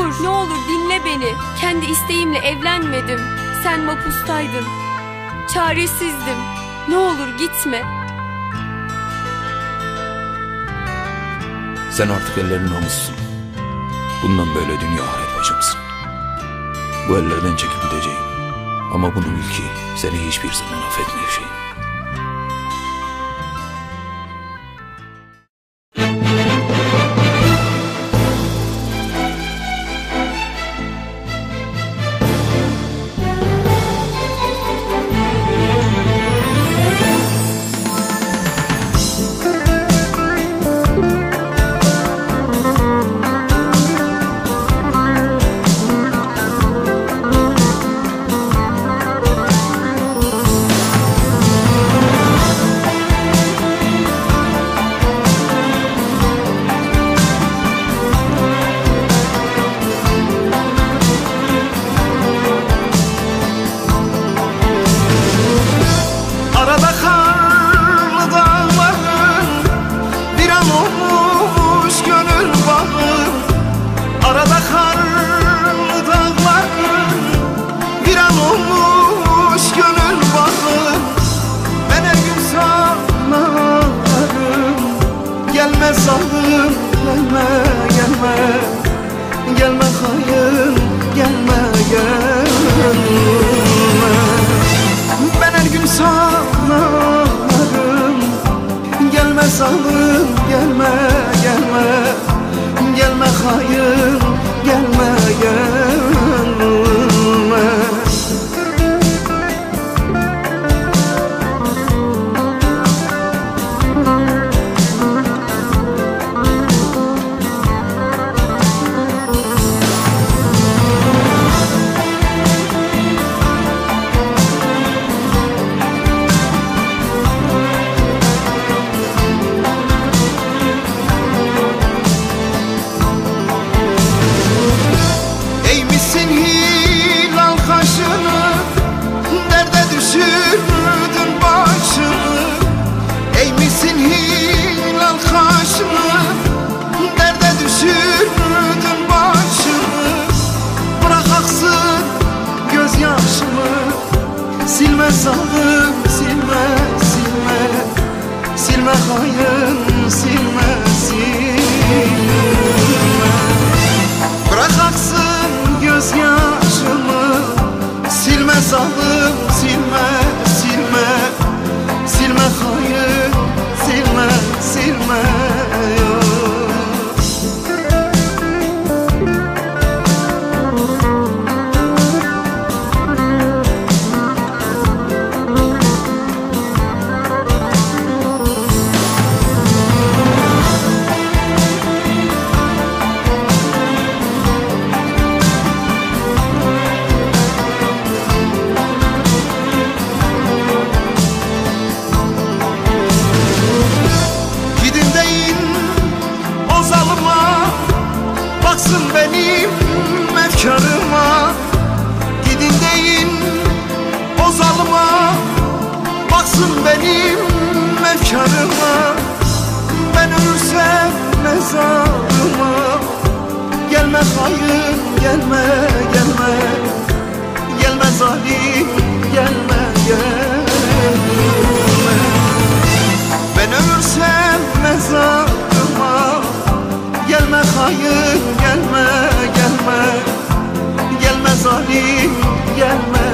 ne olur dinle beni. Kendi isteğimle evlenmedim. Sen mapustaydın. Çaresizdim. Ne olur gitme. Sen artık ellerin namussun. Bundan böyle dünya ahiret bacımsın. Bu ellerden çekip gideceğim. Ama bunu bil ki seni hiçbir zaman affetmeyeceğim. Gelme zalim, gelme, gelme, gelme hayır, gelme, gelme. Ben her gün sana ararım. Gelme zalim, gelme, gelme, gelme hayır, gelme, gelme. Silme zalim, silme, silme, silme hain, silme, silme. Bırak aksın gözyaşımı. Silme zalim, silme, silme, silme hain, silme, silme. Baksın benim efkarıma, gidin deyin o zalıma. Baksın benim efkarıma, ben ölürsem mezarıma. Gelme hayır, gelme, gelme, gelme zalim, gelme, gelme. Ben ölürsem mezarıma. Gelme hayır, gelme, gelme, gelme zalim, gelme.